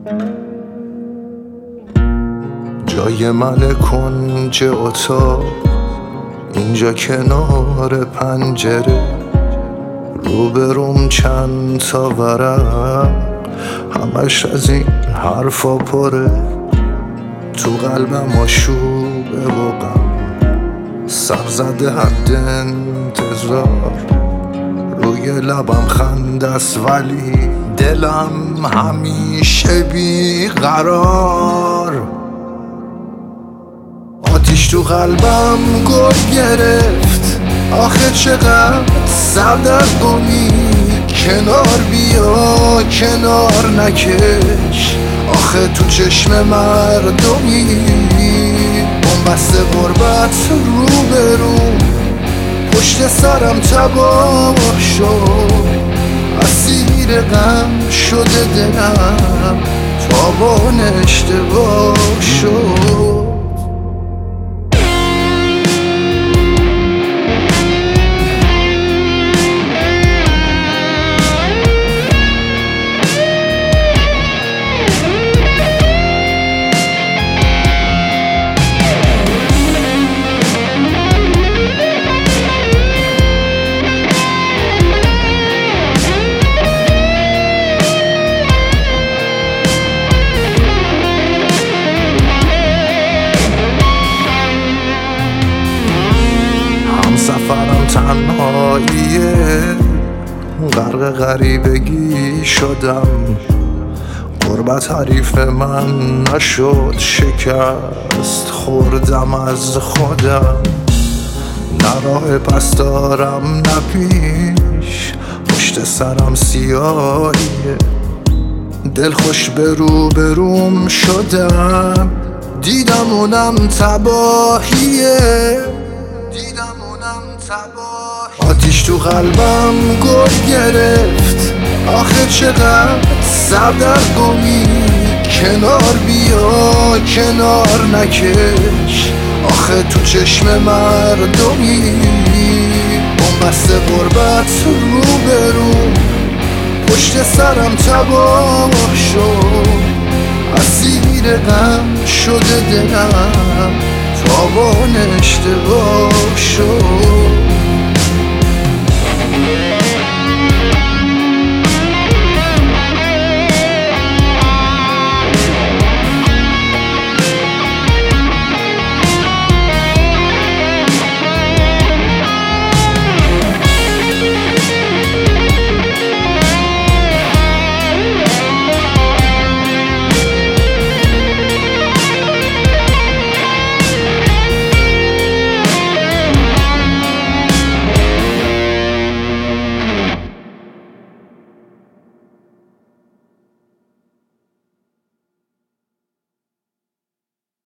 جای من کنج اتاق، اینجا کنار پنجره، روبروم چند تا ورق، همش از این حرفا پره. تو قلبم آشوبه و غم، سر زده حد انتظار، روی لبم خنده است ولی دلم همیشه بیقرار. آتیش تو قلبم گل گرفت، آخه چقدر سردرگمی. کنار بیا کنار نکش، آخه تو چشم مردمی. بنبست غربت روبروم، پشت سرم تباه شد، اسیر غم شده دلم، تابان اشتباه شد. سفرم تنهاییه، غرق غریبگی شدم، غربت حریف من نشد، شکست خوردم از خودم. نه راه پس دارم نه پیش، پشت سرم سیاهیه، دلخوش به روبروم شدم، دیدم اونم تباهیه. آتیش تو قلبم گل گرفت، آخه چقدر سردرگمی. کنار بیا کنار نکش، آخه تو چشم مردمی. بنبست غربت روبروم، پشت سرم تباه شد، اسیر غم شده دلم، تابان اشتباه شد.